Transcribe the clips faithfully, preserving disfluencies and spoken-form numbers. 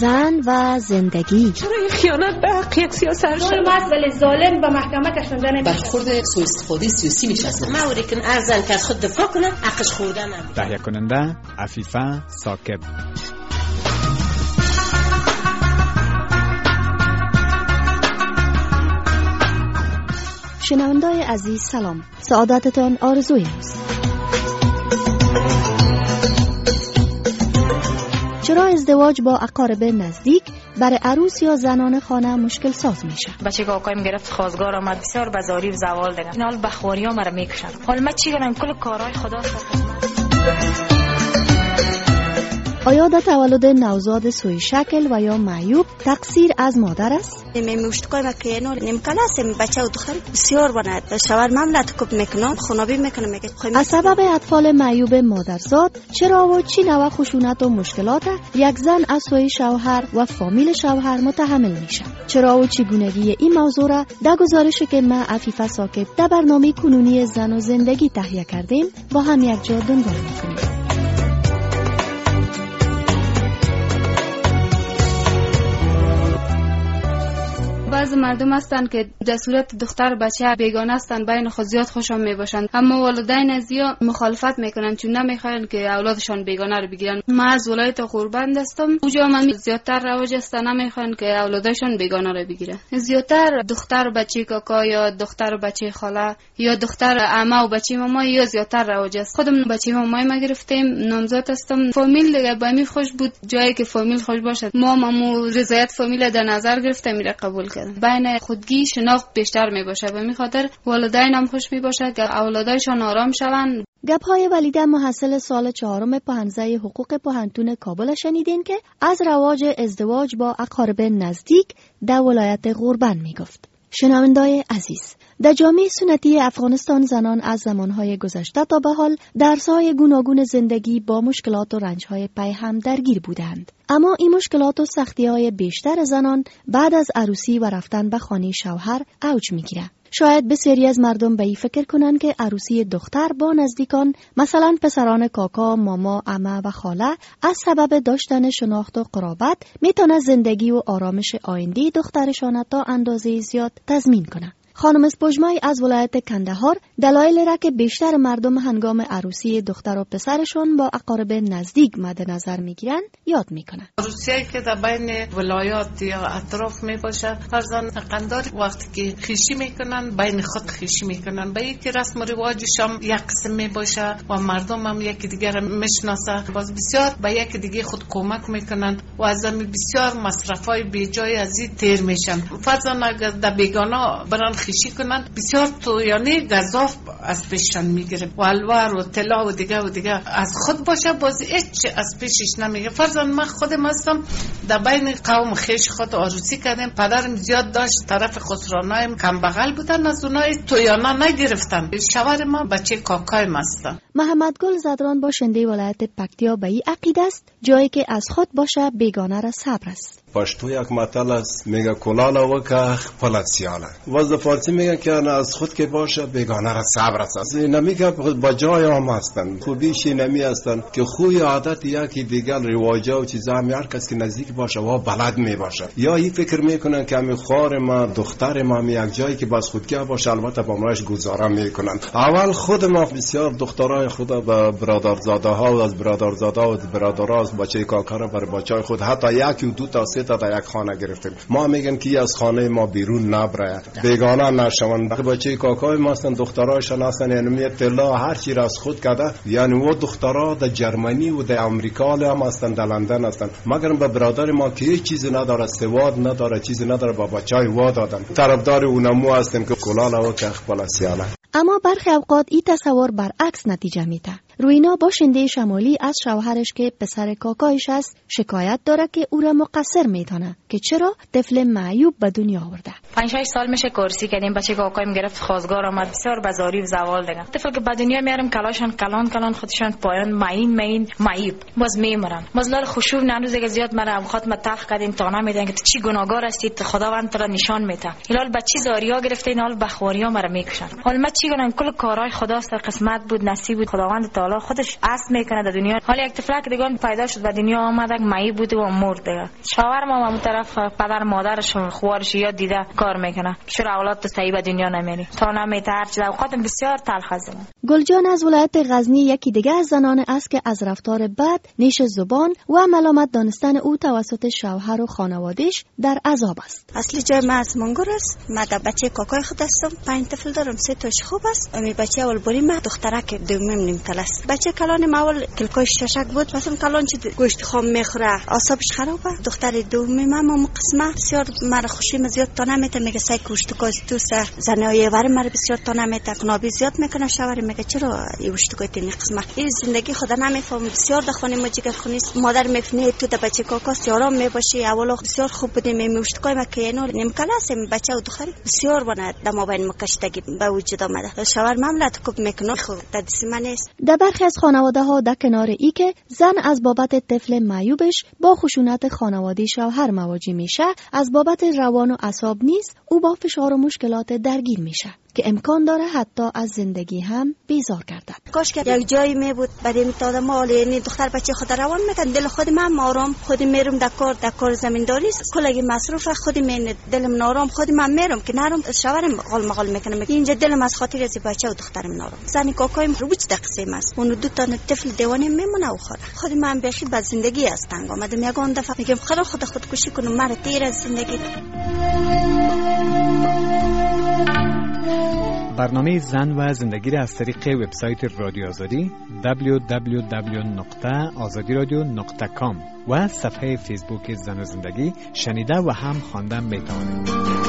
زن و زندگی. چرا این خیانت به حق یک سیاست ظلم است ولی ظالم به محکمه کشنده نمیشه. برخورد سوء استفاده سیاسی میشه. اصلا موری که ارزن که از خود دفاع کنه حقش خوردن هم. تهیه کننده عفیفه ثاقب. شنوندای عزیز سلام، سعادتتان آرزوی است. چرا ازدواج با اقارب نزدیک برای عروس یا زنان خانه مشکل ساز میشه؟ بچه که آقایم گرفت خواستگار آمد بسیار بزاری و زوال دیگه این حال بخواری ها مرا میکشن. حال من چی کنم؟ کل کارهای خدا سر آیا در تولد نوزاد سوی شکل و یا معیوب تقصیر از مادر است؟ می مشتکای ما که نور نمیکنه بچه و دختر بسیار بنات شوهر مملت کوب میکنم خونابی میکنه میگه از سبب اطفال معیوب مادرزاد چرا و چی نوع خشونت و مشکلات یک زن از سوی شوهر و فامیل شوهر متحمل میشه؟ چرا و چگونگی این موضوع را در گزارشی که ما عفیفه ثاقب در برنامه کنونی زن و زندگی تهیه کردیم با هم یک جا دنبال میکنیم. بعض مردم هستند که در صورت دختر بچه بیگانه هستند بین خود زیاد خوشم میباشند، اما والدین از یا مخالفت میکنند چون نمیخواین که اولادشان بیگانه رو بگیرن. من از ولایت قربند هستم، اونجا من زیادتر رواج است، نمیخواین که اولادشان بیگانه رو بگیرن. زیادتر دختر و بچه کاکا یا دختر و بچه خاله یا دختر عمه و بچه ماما یا زیادتر رواج است. خودم بچه مامای ما گرفتیم، نامزد هستم. فامیل دیگه با می خوش بود، جایی که فامیل خوش باشد ما مامو رضایت فامیل در نظر گرفته میره قبول کرد. بین خودگی شناخت بیشتر می باشه و می خاطر والدین هم خوش می باشه که اولادایشان آرام شوند. گپ‌های ولیده محصل سال چهارم پانزده حقوق پوهنتون کابل شنیدین که از رواج ازدواج با اقارب نزدیک در ولایت غربن می گفت. شنوندای عزیز، در جامعه سنتی افغانستان زنان از زمانهای گذشته تا به حال درس‌های گوناگون زندگی با مشکلات و رنج‌های پی هم درگیر بودند. اما این مشکلات و سختی‌های بیشتر زنان بعد از عروسی و رفتن به خانه شوهر اوج می‌گیرد. شاید بسیاری از مردم به این فکر کنند که عروسی دختر با نزدیکان مثلا پسران کاکا، ماما، عمه و خاله از سبب داشتن شناخت و قرابت میتونه زندگی و آرامش آینده دخترشان تا اندازه زیاد تضمین کنه. خانم اسپوجمای از ولایت کندهار دلایل را که بیشتر مردم هنگام عروسی دختر و پسرشون با اقارب نزدیک مد نظر میگیرن یاد میکنن. عروسیایی که در بین ولایات یا اطراف میباشه فرزن قندار وقتی که خیشی میکنن بین خود خیشی میکنن، به یکی رسم و رواجش هم یک قسم میباشه و مردم هم یکی دیگر میشناسه، باز بسیار به یکی دیگه خود کمک میکنن و از همین بسیار مصرفای بیجای از این تیر میشن. فرزن اگر در بیگانه برن خیشی کنن بسیار تو یعنی گزاف از پیششان میگیره و الوار و طلا و دیگه و دیگه از خود باشه باز هیچ از پیشش نمیگه. فرضاً من خودم هستم در بین قوم خیش خود عروسی کردم، پدرم زیاد داشت طرف خسرانایم کم بغل بودن، از اونای تویانا نگرفتن. شوهر ما بچه کاکایم هستن. محمد گل زدران باشنده ولایت پکتیا به این عقیده است جایی که از خود باشه بیگانه را صبر است. پشتو یک متل است میگه کلالا و که خپل سیاله. واسه فارسی میگن که از خود که باشه بیگانه را صبر است. نمیگه با جای هم هستن، خوبیش نمی هستن که خوی عادت یکی دیگر رواجا و چیزا هم هر کس که نزدیک باشه و بلد می باشه یا این فکر میکنن که همین خوار ما دختر ما می یک جایی که باز خودکی باشه البته با ماش گزاره میکنن. اول خود ما بسیار دخترای خود با برادرزاده ها و از برادرزاده و برادرها از بچه کاکا بر بچای خود حتی یک و دو تا سه تا در یک خانه گرفتیم. ما میگن که از خانه ما بیرون نبره، بیگانه نشون. بچه کاکای ما هستن، دخترایشان هستن، یعنی طلا هر چی را از خود کرده، یعنی و دخترها در جرمنی و در امریکا هم هستن، در لندن هستن، مگر به برادر ما که هیچ چیزی نداره، سواد نداره، چیزی نداره، با بچهای وا دادن. طرفدار اونمو هستیم که کلالا و که خپل سیاله. اما برخی اوقات این تصور برعکس نتیجه میده. روینا باشنده شمالی از شوهرش که پسر کاکایش است شکایت داره که او را مقصر میدانه که چرا طفل معیوب به دنیا آورده. پنج شش سال میشه کورسی کردیم، بچه کاکایم گرفت خواستگار آمد بسیار بزاری و زوال دیگه. طفل که به دنیا میارم کلاشان کلان کلان خودشان پایان معین معین معیوب باز میمرن. باز لال خشوع نانوز دیگه زیاد مرا ابخات متاف کردیم تا نمیدن که چی گناهگار هستید، خداوند تو را نشان میده. هلال بچی زاریا گرفته، اینال بخواریا مرا میکشن. حالا من چی کنم؟ کل کارهای خدا است، قسمت بود، نصیب بود، خداوند تا سالا خودش اصل میکنه در دنیا. حالا یک طفلک دیگه پیدا شد و دنیا آمد مایی بود و مرد دیگه. شوهر ما اون طرف پدر مادرش خوارش یاد دیده کار میکنه. چرا اولاد تو صحیح به دنیا نمیاری؟ تا نمیته هر چیز اوقات بسیار تلخ است. گلجان از ولایت غزنی یکی دیگه از زنان است که از رفتار بد، نیش زبان و ملامت دانستن او توسط شوهر و خانواده‌اش در عذاب است. اصلی جای من از منگور است. من در بچه کاکای خود هستم. پنج طفل دارم. سه تاش خوب است. امی بچه اول بری من دخترک دومیم نیم کلاس. بچه کلان ما اول کلکاش ششک بود. مثلا کلان چه گوشت خام میخوره. اعصابش خرابه. دختر دومیم ما قسمت بسیار مرا خوشی زیاد تا نمیته. میگه سای گوشت کوز تو سر زنای ور مرا بسیار تا نمیته. کنابی زیاد میکنه. شوهر میگه چرا گوشت کوی تین قسمت. این زندگی خدا نمیفهم. بسیار دخونی ما جگر خونیست. مادر میفنه تو در بچه کاکاست یارام میباشی. اول بسیار خوب بودیم. میوشت کوی ما که اینو نیم کلاس بچه و دختر بسیار بنا دما بین مکشتگی به وجود آمده. شوهر مملت کوب میکنه خود دست من است. در برخی از خانواده ها در کنار ای که زن از بابت طفل معیوبش با خشونت خانوادی شوهر مواجه میشه، از بابت روان و اعصاب نیز او با فشار و مشکلات درگیر میشه که امکان داره حتی از زندگی هم بیزار گردد. کاش که یک جایی می بود برای میتاد مال یعنی دختر بچه خود روان میکن. دل خود من آرام خودی میرم در کار در کار زمینداری کلگی مصروف خودی من دلم نارام خودی من میرم که نرم شوهرم قال مقال میکنم. اینجا دلم از خاطر از بچه و دخترم نارام. زنی کاکایم رو بچ دقیقه است. اون دو تا طفل دیوانه میمونه و خورد. خودی من بخید بعد زندگی است تنگ آمدم. یگان دفعه میگم خدا خود خودکشی کنم مرا تیر از زندگی. برنامه زن و زندگی را از طریق وبسایت رادیو آزادی دبلیو دبلیو دبلیو نقطه آزادی رادیو نقطه کام و صفحه فیسبوک زن و زندگی شنیده و هم خواندن میتوانید.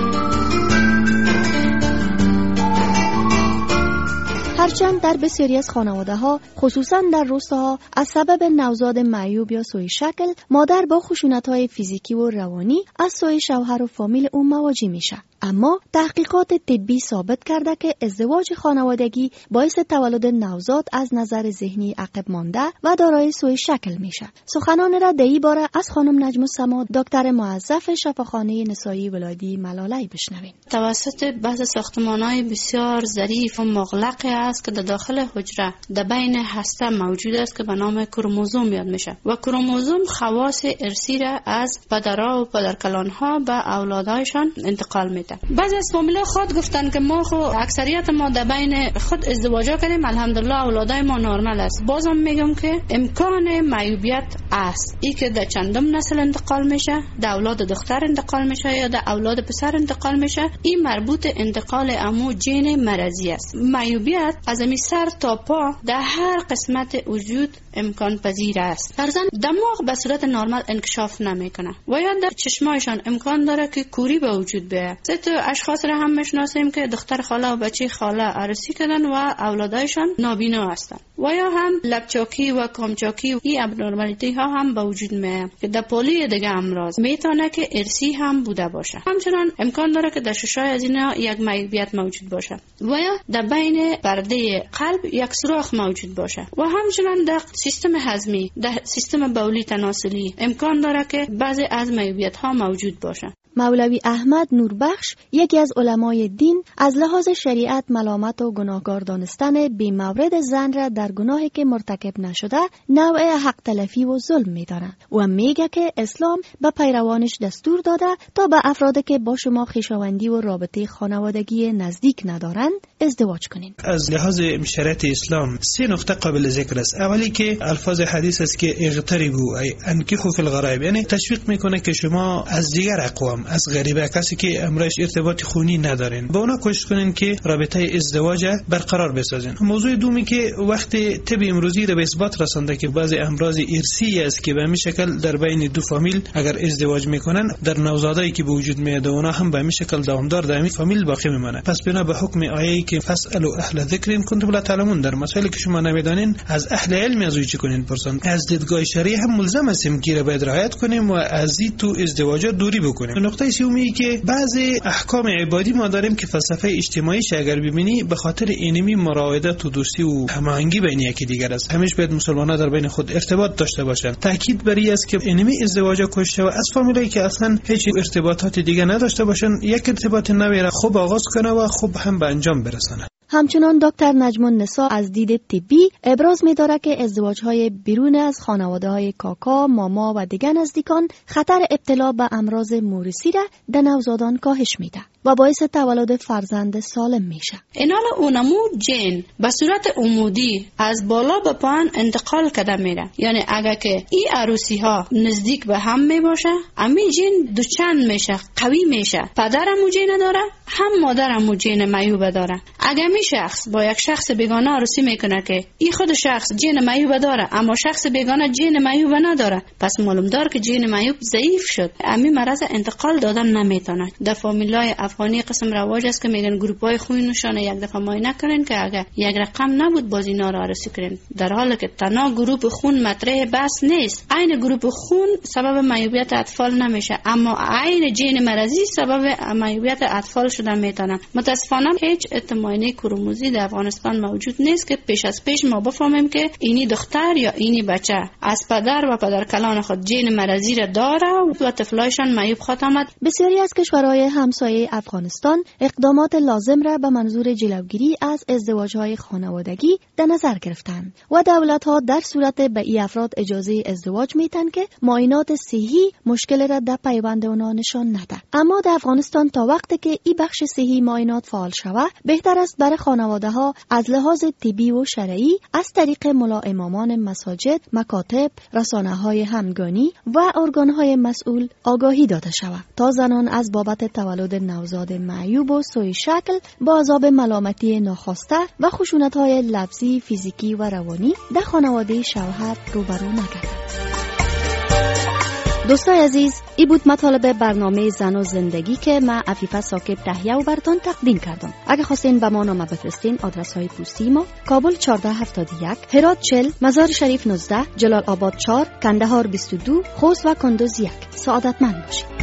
هرچند در بسیاری از خانواده ها خصوصا در روستاها از سبب نوزاد معیوب یا سوی شکل مادر با خشونت های فیزیکی و روانی از سوی شوهر و فامیل اون مواجه میشه، اما تحقیقات طبی ثابت کرده که ازدواج خانوادگی باعث تولد نوزاد از نظر ذهنی عقب مانده و دارای سوی شکل میشه. سخنان را در این باره از خانم نجم السما دکتر موظف شفاخانه نسایی ولایتی ملاله بشنویم. توسط بعض ساختمان‌های بسیار ظریف و مغلق است که در داخل حجره در بین هسته موجود است که به نام کروموزوم یاد میشه و کروموزوم خواص ارثی را از پدرها و پدرکلانها به اولادایشان انتقال میده. بعضی از فامیلا خود گفتن که ما خو اکثریت ما در بین خود ازدواجا کردیم، الحمدلله اولادای ما نرمال است. بازم میگم که امکان معیوبیت است. ای که در چندم نسل انتقال میشه، در اولاد دختر انتقال میشه یا در اولاد پسر انتقال میشه، این مربوط انتقال امو جین مرضی است. معیوبیت از امی سر تا پا در هر قسمت وجود امکان پذیر است. در زن دماغ به صورت نرمال انکشاف نمیکنه و یا در چشمایشان امکان داره که کوری به وجود بیاید. سه تا اشخاص را هم میشناسیم که دختر خاله و بچه خاله عروسی کردن و اولادایشان نابینا هستند و یا هم لبچاکی و کامچاکی. این ابنورمالیتی ها هم به وجود میاد که در پولی دیگه امراض میتونه که ارثی هم بوده باشه. همچنان امکان داره که در ششای از اینا یک معیوبیت موجود باشه و یا در بین پرده قلب یک سوراخ موجود باشه و همچنان در سیستم هضمی، در سیستم بولی تناسلی امکان داره که بعضی از معیوبیت ها موجود باشه. مولوی احمد نوربخش یکی از علمای دین از لحاظ شریعت ملامت و گناهکار دانستن بی مورد زن را در گناهی که مرتکب نشده نوع حق تلفی و ظلم می‌داند و میگه که اسلام به پیروانش دستور داده تا به افرادی که با شما خویشاوندی و رابطه خانوادگی نزدیک ندارند ازدواج کنین. از لحاظ شریعت اسلام سه نقطه قابل ذکر است. اولی که الفاظ حدیث است که اغتربوا ای انکحوا فی الغرائب، یعنی تشویق میکنه که شما از دیگر اقوام، از غریبه، کسی که امرش ارتباط خونی ندارین، با اونا کوشش کنین که رابطه ازدواج برقرار بسازین. موضوع دومی که وقتی طب امروزی را به اثبات رسانده که بعضی امراض ارثی است که به همین شکل در بین دو فامیل اگر ازدواج میکنن در نوزادایی که به وجود میاد اونا هم به همین شکل دامدار در همین فامیل باقی میمونه. پس بنا به حکم آیه‌ای که فاسالوا اهل ذکر ان کنتم لا تعلمون، در مسائلی که شما نمیدانین از اهل علم از چی کنین پرسان. از دیدگاه شرعی هم ملزم هستیم که را باید رعایت کنیم و از این تو ازدواج دوری بکنیم. نقطه سومی که بعضی احکام عبادی ما داریم که فلسفه اجتماعیش اگر ببینی به خاطر اینمی مراودت و دوستی و هماهنگی بین یکی دیگر است. همیشه باید مسلمان‌ها در بین خود ارتباط داشته باشند. تاکید بر این است که اینمی ازدواج کوشش و از فامیلی که اصلا هیچ ارتباطات دیگه نداشته باشند یک ارتباط نوی را خوب آغاز کنه و خوب هم به انجام برسانه. همچنان دکتر نجم النساء از دید طبی ابراز می دارد که ازدواج‌های بیرون از خانواده‌های کاکا، ماما و دیگر نزدیکان خطر ابتلا به امراض موروثی را در نوزادان کاهش میده و باعث تولد فرزند سالم میشه. اینال اونمو جن به صورت عمودی از بالا به پایین انتقال کده میره. یعنی اگر که این عروسی ها نزدیک به هم می باشه، امی جن دوچند میشه، قوی میشه. پدرم جن داره، هم مادرم جن معیوب داره. اگر می شخص با یک شخص بیگانه عروسی میکنه که این خود شخص جن معیوب داره اما شخص بیگانه جن معیوب نداره، پس معلوم دار که جن معیوب ضعیف شد. امی مرض انتقال دادن نمیتونه. در فامیلای افغانی قسم رواج است که میگن گروپ‌های خونشان یک دفعه معاینه کنن که اگر یک رقم نبود باز اینا را عروسی کنن، در حالی که تنها گروپ خون مطرح بس نیست. عین گروپ خون سبب معیوبیت اطفال نمیشه، اما عین جن مرضی سبب معیوبیت اطفال شدن میتونه. متاسفانه هیچ اطمینانی کروموزی در افغانستان موجود نیست که پیش از پیش ما بفهمیم که اینی دختر یا اینی بچه از پدر و پدرکلان خود جن مرضی را داره و طفلایشان معیوب خواهد آمد. بسیاری از کشورهای همسایه افغانستان اقدامات لازم را به منظور جلوگیری از ازدواج‌های خانوادگی در نظر گرفتند و دولت‌ها در صورت به این افراد اجازه ازدواج میتن که معاینات صحی مشکل را در پیوند آنها نشان نده. اما در افغانستان تا وقتی که این بخش صحی معاینات فعال شود، بهتر است برای خانواده‌ها از لحاظ طبی و شرعی از طریق ملا امامان مساجد، مکاتب، رسانه‌های همگانی و ارگان‌های مسئول آگاهی داده شود تا زنان از بابت تولد نوزاد معیوب و سوء شکل با عذاب ملامتی ناخواسته و خشونت‌های لفظی، فیزیکی و روانی در خانواده شوهر روبرو نگردند. دوستای عزیز، این بود مطالب برنامه زن و زندگی که من عفیفه ساکب تهیه و براتون تقدیم کردم. اگه خواستین به ما نامه بفرستین، آدرس های پستی ما: کابل چهارده هفتاد و یک، هرات چهل، مزار شریف نوزده، جلال آباد چهار، کندهار بیست و دو، خوست و کندوز یک. سعادتمند باشید.